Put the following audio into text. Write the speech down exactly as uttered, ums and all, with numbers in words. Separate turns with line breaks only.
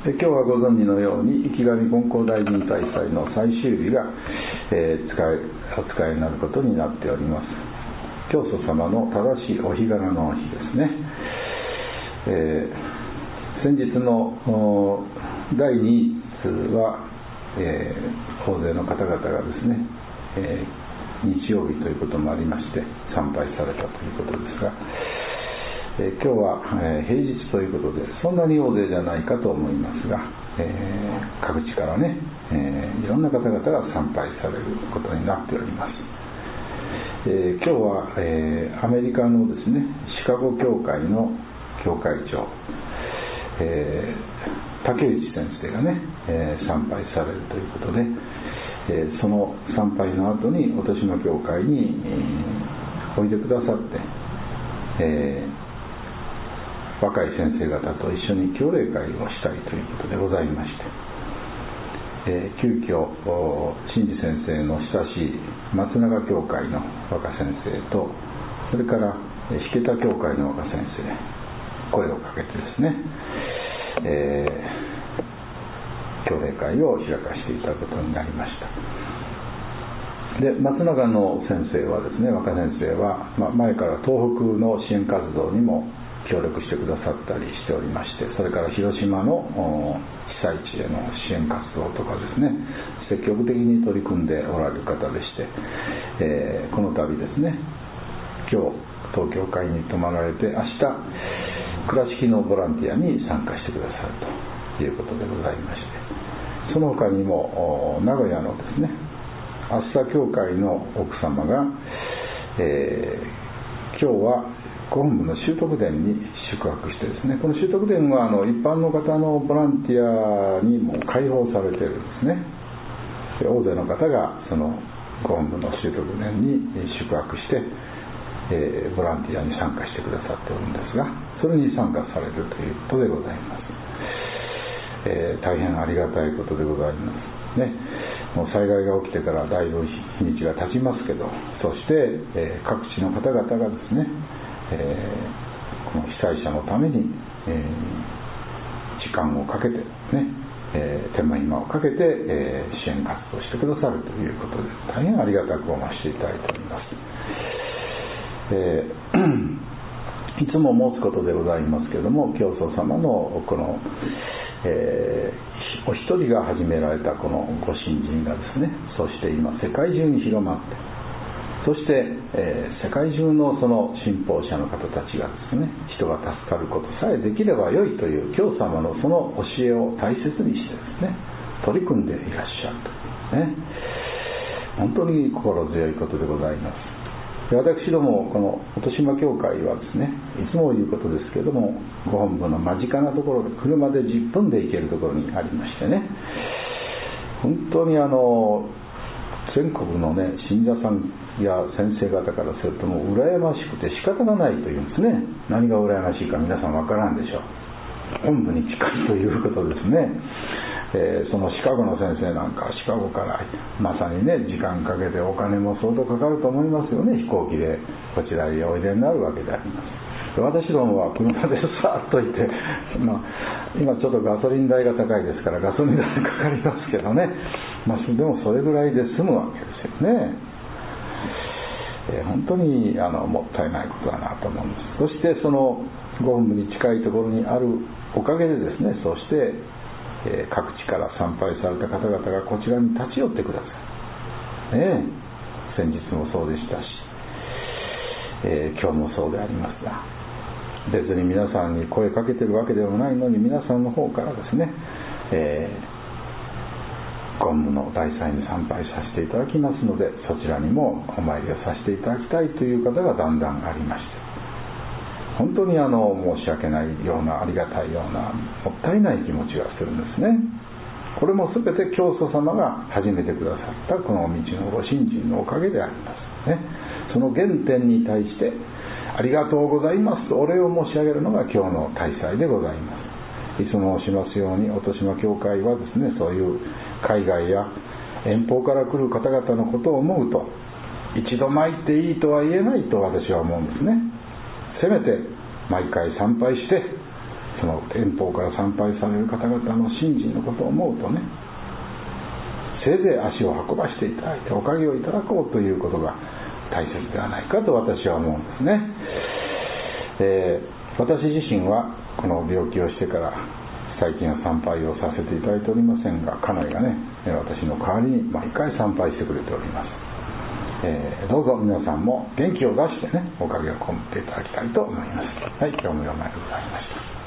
で今日はご存知のように池上金光大臣大祭の最終日が、えー、使いお使いになることになっております。教祖様の正しいお日柄の日ですね。えー、先日のだいに通は、えー、大勢の方々がですね、えー、日曜日ということもありまして参拝されたということですが、えー、今日は、えー、平日ということでそんなに大勢じゃないかと思いますが、えー、各地からね、えー、いろんな方々が参拝されることになっております。えー、今日は、えー、アメリカのですねシカゴ教会の教会長、えー、竹内先生がね、えー、参拝されるということで、えー、その参拝の後に音島教会に、えー、おいでくださって、えー若い先生方と一緒に教例会をしたいということでございまして、えー、急遽真治先生の親しい松永教会の若先生とそれから引田教会の若先生声をかけてですね、えー、教例会を開かせていただくことになりました。で松永の先生はですね若先生は、まあ、前から東北の支援活動にも協力してくださったりしておりまして、それから広島の被災地への支援活動とかですね積極的に取り組んでおられる方でして、えー、この度ですね今日東京会に泊まられて明日倉敷のボランティアに参加してくださるということでございまして、その他にも名古屋のですねあっさ教会の奥様が、えー、今日はご本部の修徳殿に宿泊してですね、この修徳殿はあの一般の方のボランティアにも開放されているんですね。で大勢の方がそのご本部の修徳殿に宿泊して、えー、ボランティアに参加してくださっておるんですが、それに参加されるということでございます。えー、大変ありがたいことでございますね。もう災害が起きてからだいぶ日にちが経ちますけど、そして、えー、各地の方々がですねえー、この被災者のために、えー、時間をかけて、ねえー、手間暇をかけて、えー、支援活動してくださるということで大変ありがたく思わせていただいております。えー、いつも申すことでございますけれども、教祖様のこの、えー、お一人が始められたこのご信心がですね、そして今世界中に広まってそして、えー、世界中のその信奉者の方たちがですね人が助かることさえできればよいという教様のその教えを大切にしてですね取り組んでいらっしゃるとね、本当に心強いことでございます。で私どもこの音島教会はですねいつも言うことですけれどもご本部の間近なところで車でじゅっぷんで行けるところにありましてね、本当にあの全国のね信者さんや先生方からするともう羨ましくて仕方がないというんですね。何が羨ましいか皆さん分からんでしょう。本部に近いということですね。えー、そのシカゴの先生なんかシカゴからまさにね時間かけてお金も相当かかると思いますよね。飛行機でこちらへおいでになるわけであります。私どもは車でさっと行って、まあ、今ちょっとガソリン代が高いですからガソリン代かかりますけどね、まあ、でもそれぐらいで済むわけですよね。えー、本当にあのもったいないことだなと思うんです。そしてそのご本部に近いところにあるおかげでですね、そして、えー、各地から参拝された方々がこちらに立ち寄ってください、ね、先日もそうでしたし、えー、今日もそうでありますが、別に皆さんに声かけてるわけではないのに皆さんの方からですね、えー、ご本部の大祭に参拝させていただきますのでそちらにもお参りをさせていただきたいという方がだんだんありまして、本当にあの申し訳ないようなありがたいようなもったいない気持ちがするんですね。これも全て教祖様が始めてくださったこの道のご信心のおかげでありますね。その原点に対してありがとうございますとお礼を申し上げるのが今日の大祭でございます。いつも申しますように音島教会はですね、そういう海外や遠方から来る方々のことを思うと一度参っていいとは言えないと私は思うんですね。せめて毎回参拝してその遠方から参拝される方々の信心のことを思うとね、せいぜい足を運ばしていただいておかげをいただこうということが大切ではないかと私は思うんですね。えー、私自身はこの病気をしてから最近は参拝をさせていただいておりませんが、家内がね私の代わりに毎回参拝してくれております。えー、どうぞ皆さんも元気を出してねおかげを込めていただきたいと思います。はい、今日もようまいでございました。